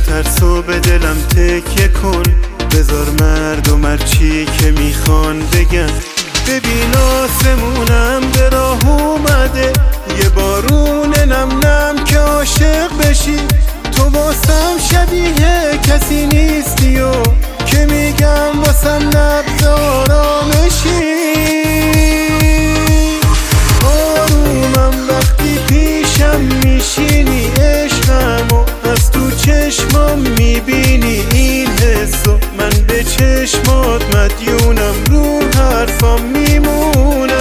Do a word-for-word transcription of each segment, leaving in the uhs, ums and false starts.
نترسو به دلم تکیه کن، بذار مردم هرچی که میخوان بگن. ببین آسمونم به راه اومده، یه بارون نم نم که عاشق بشی. تو واسم شبیه کسی نیستی و که میگم واسم نبض آرامشی. آرومم وقتی پیشم میشینی، عشقم و از تو چشمام میبینی. این حسو من به چشمات مدیونم، رو حرفام میمونم.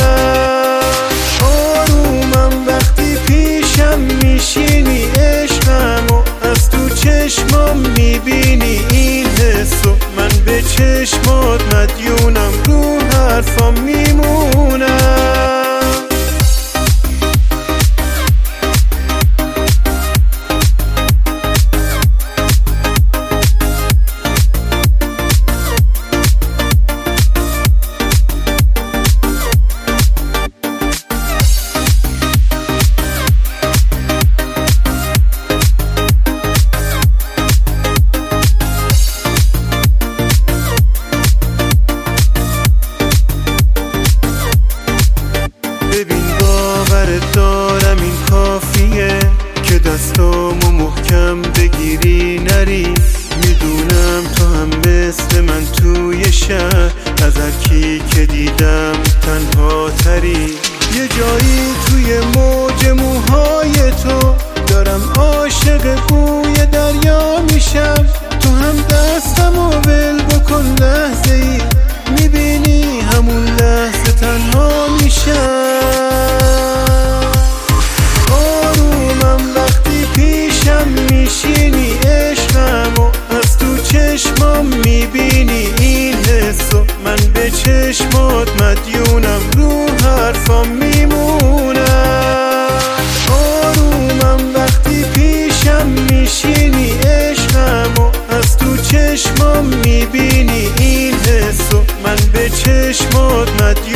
آرومم وقتی پیشم میشینی، عشقم و از تو چشمام میبینی. این حسو من به چشمات مدیونم، رو حرفام میمونم. ببین باورت دارم این کافیه که دستامو محکم بگیری نری. میدونم تو هم مثل من توی شهر، از هر کی که دیدم تنها تری. یه جایی توی موج موهای تو دارم، عاشق بوی دریا میشم. تو هم دستمو ول بکن لحظه ای، میبینی همون لحظه تنها میشم. میشینی عشقم و از تو چشمام میبینی. این حسو من به چشمات مدیونم، رو حرفام میمونم. آرومم وقتی پیشم میشینی، عشقم و از تو چشمام میبینی. این حسو من به چشمات مدیونم.